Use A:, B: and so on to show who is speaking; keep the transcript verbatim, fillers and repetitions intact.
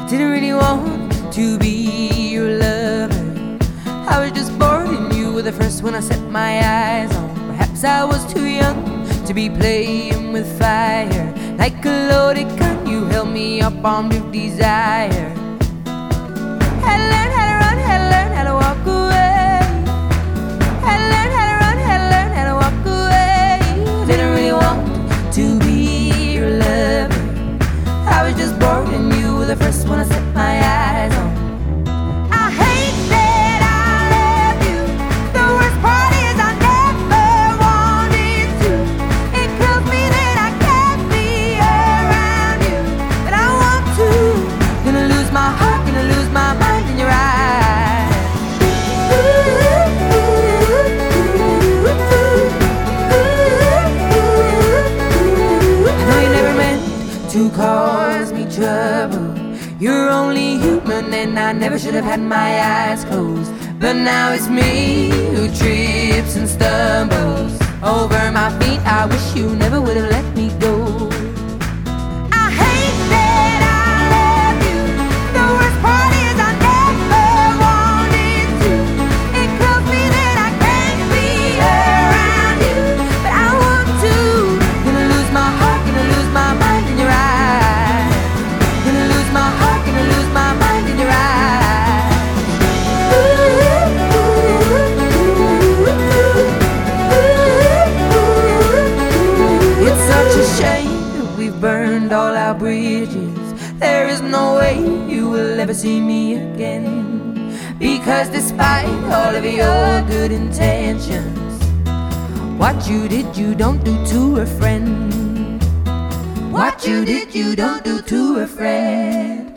A: Didn't really want to be your lover. I was just bored and you were the first one I set my eyes on. Perhaps I was too young to be playing with fire. Like a loaded gun, you held me up armed with desire. Had to learn how to run, had to learn how to walk away. Had to learn how to run, had to learn how to walk away. Didn't really want to be your lover. I was just bored and you were the first one I set my eyes on. I hate that I love you. The worst part is I never wanted to. It kills me that I can't be around you, but I want to. Gonna lose my heart, gonna lose my mind in your eyes. I know you never meant to cause me trouble. You're only human and I never should have had my eyes closed. But now it's me who trips and stumbles over my feet. I wish you never would have let me go. I hate that I love you. The worst part is I never wanted to. It kills me that I can't be around you, but I want to. Gonna lose my heart, gonna lose my mind in your eyes. Gonna lose my heart, gonna lose my mind in your eyes. It's such a shame that we've burned all our bridges. There is no way you will ever see me again, because despite all of your good intentions, what you did you don't do to a friend. What you did you don't do to a friend.